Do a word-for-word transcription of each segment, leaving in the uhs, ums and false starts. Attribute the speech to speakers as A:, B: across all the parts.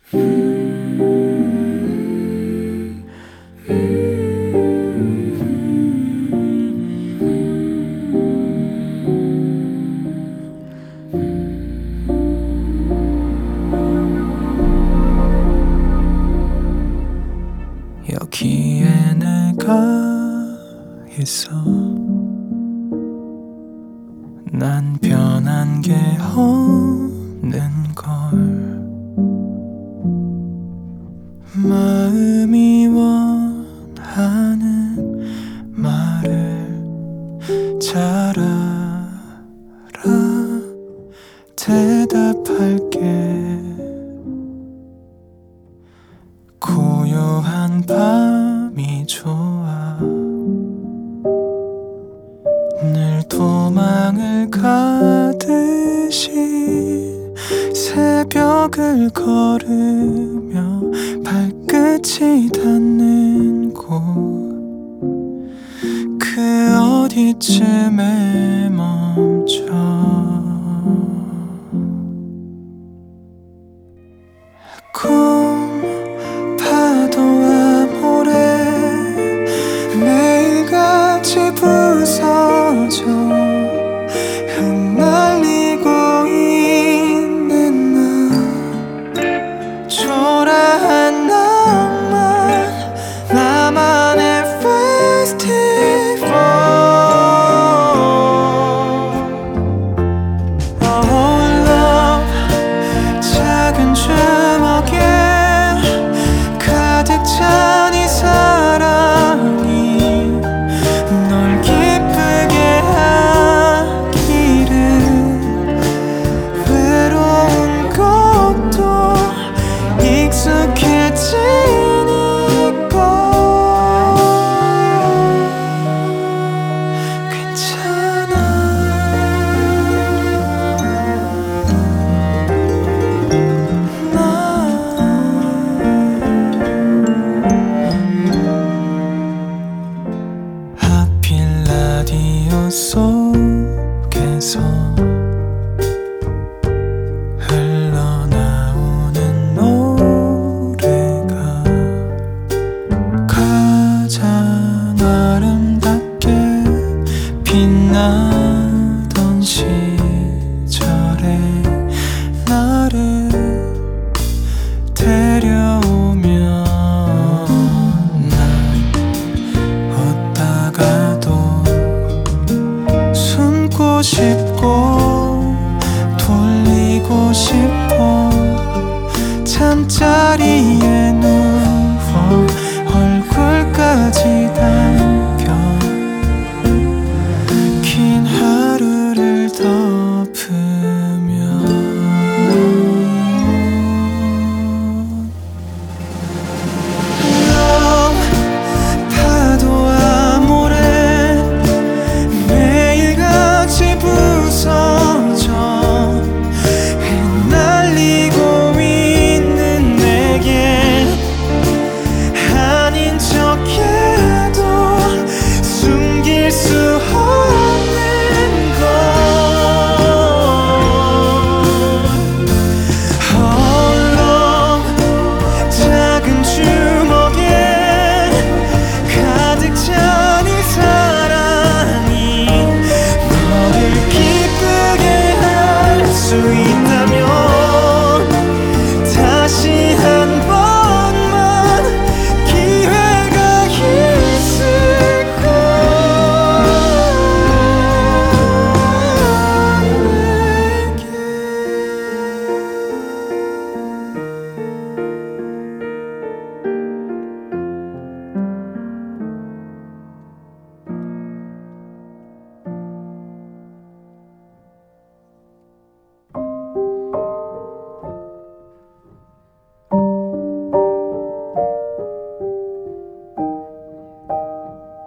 A: 여기에 내가 있어. 난 변한 게 없는 걸. 마음이 원하는 말을 잘 알아. 대답할게. 고요한 밤이 좋아. 늘 도망을 가듯이 새벽을 걸으며 발끝이 닿는 곳, 그 어디쯤에 멈춰. 꿈 파도와 모래 매일같이 부서져 흩날리고 있는 나. 초라한 낭만, 나만의 페스티벌. Oh love, 작은 주먹에 가득 찬 이 사랑이 널 기쁘게 하기를. 외로운 것도 익숙해지니까 괜찮아. 하필 라디오 속에서 흘러나오는 노래가 가장 아름답게 빛나던 시절에 나를 데려오면 난 어디다가도 숨고 싶고 돌리고 싶어. 잠자리에 누워 얼굴까지 담겨 긴 하루를 덮으며. 파도와 모래 매일같이 부서져 흩날리고 있는 내게 아닌 척해도 숨길 수 없는 것. 홀로 작은 주먹에 가득 찬 이 사랑이 너를 기쁘게 할 수 있다면 다시 한 번만 기회가 있을까.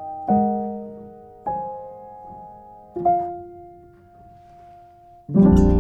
A: 내게